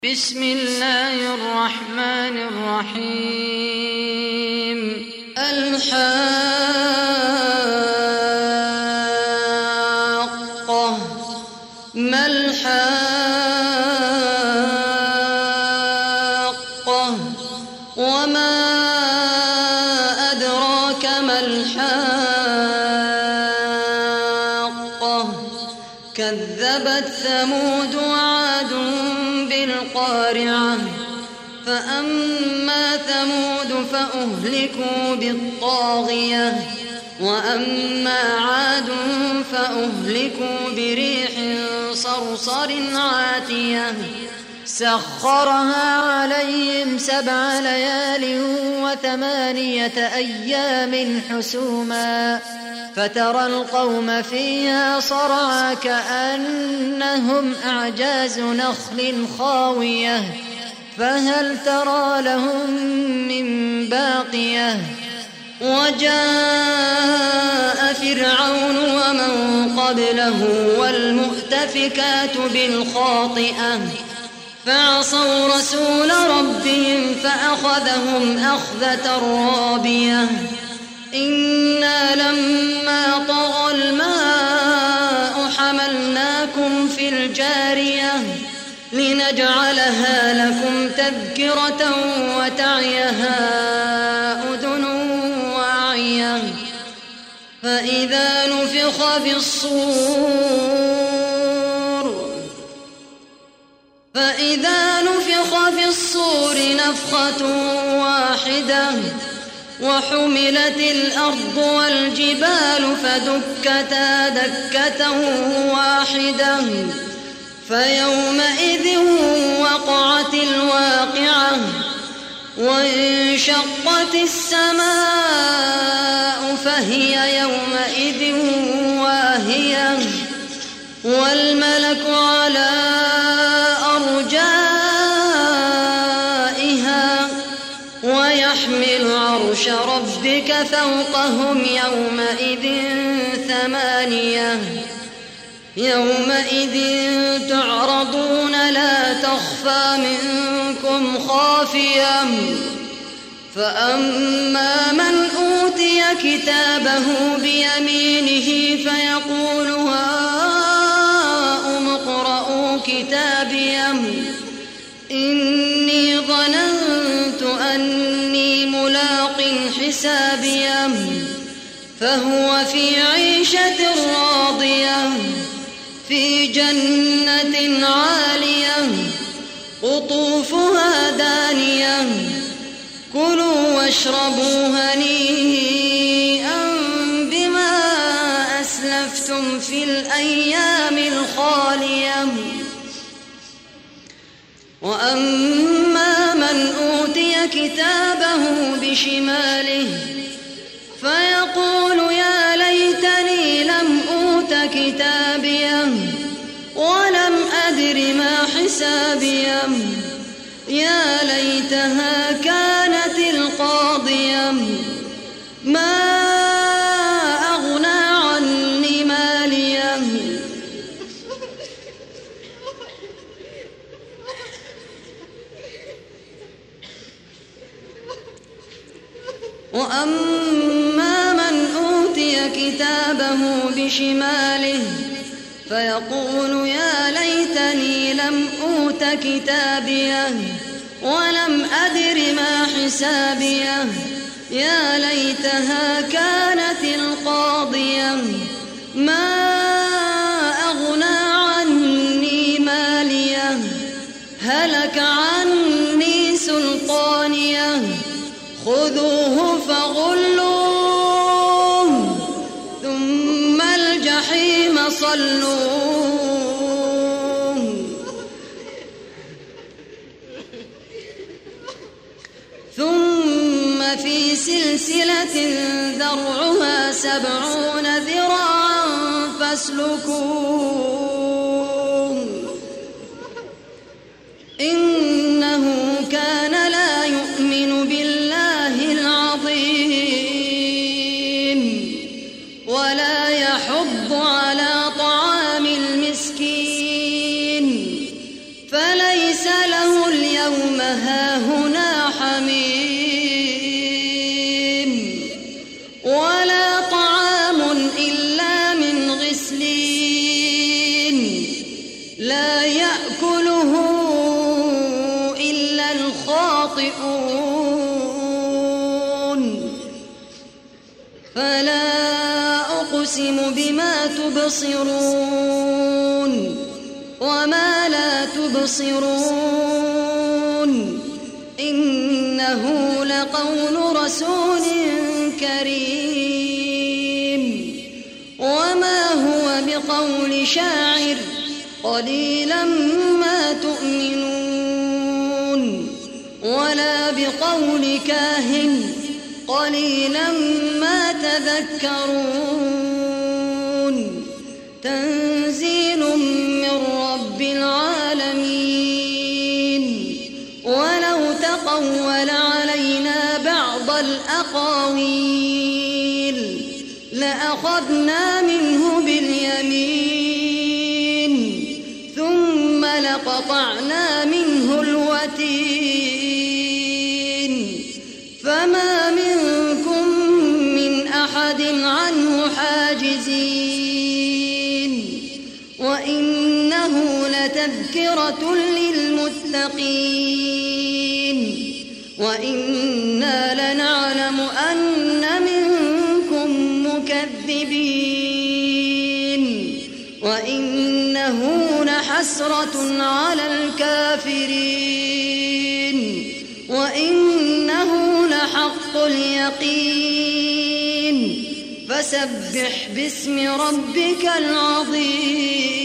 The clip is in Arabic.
بسم الله الرحمن الرحيم. الحاقة ما الحاقة وما أدراك ما الحاقة كذبت ثمود وعاد بالقارعة فأما ثمود فأهلكوا بالطاغية وأما عاد فأهلكوا بريح صرصر عاتية سخرها عليهم 7 ليال و8 أيام حسوما فترى القوم فيها صرعى كأنهم أعجاز نخل خاوية فهل ترى لهم من باقية وجاء فرعون ومن قبله والمؤتفكات بالخاطئة فعصوا رسول ربهم فأخذهم أخذة رابية إنا لما طغى الماء حملناكم في الجارية لنجعلها لكم تذكرة وتعيها أذن واعية فإذا نفخ في الصور نفخة واحدة وحملت الأرض والجبال فدكتا دكة واحدة فيومئذ وقعت الواقعة وانشقت السماء فهي يومئذ واهية والملك على أرجائها ويحمل عرش ربك فوقهم يومئذ تعرضون لا تخفى منكم خافية فأما من أوتي كتابه بيمينه فيقول هاؤم اقرءوا كتابيه إني ظننت أني ملاق حسابيه فهو في عيشة راضية في جنة عالية قطوفها دانية كلوا واشربوا هنيئا بما أسلفتم في الأيام الخالية وأما من أوتي كتابه بشماله فيقول يا ليتني لم أوت كتابيه ولم أدر ما حسابيه يا ليتها كانت القاضية ما أغنى عني ماليه وأما من أوتي كتابه بشماله فيقول يا ليتني لم أوت كتابيه ولم أدر ما حسابيه يا ليتها كانت القاضية ما أغنى عني ماليه هلك عني سلطانيه خذوه فغلوه ثم الجحيم صلوه ثم في سلسلة ذرعها 70 ذراعا فاسلكوه إنه كان لا يؤمن بالله العظيم ولا يحض على طعام المسكين فليس له أقسم بما تبصرون وما لا تبصرون إنه لقول رسول كريم وما هو بقول شاعر قليلا ما تؤمنون ولا بقول كاهن قليلا ما تذكرون تنزيل من رب العالمين ولو تقول علينا بعض الأقاويل لأخذنا منه باليمين ثم لقطعنا منه الوتين فما منكم من أحد عنه حاجزين وإنه لتذكرة للمتقين وإنا لنعلم أن منكم مكذبين وإنه لحسرة على الكافرين وإنه لحق اليقين فسبح باسم ربك العظيم